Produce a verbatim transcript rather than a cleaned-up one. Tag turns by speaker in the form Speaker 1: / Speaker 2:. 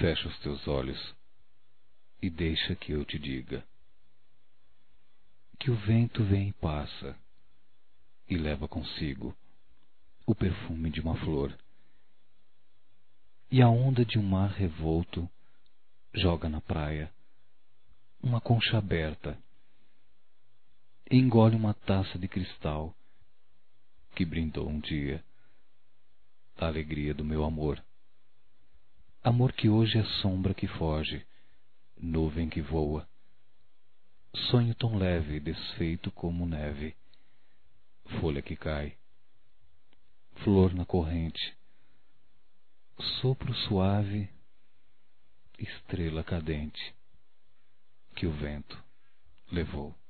Speaker 1: Fecha os teus olhos e deixa que eu te diga que o vento vem e passa e leva consigo o perfume de uma flor, e a onda de um mar revolto joga na praia uma concha aberta e engole uma taça de cristal que brindou um dia a alegria do meu amor. Amor que hoje é sombra que foge, nuvem que voa, sonho tão leve, desfeito como neve, folha que cai, flor na corrente, sopro suave, estrela cadente que o vento levou.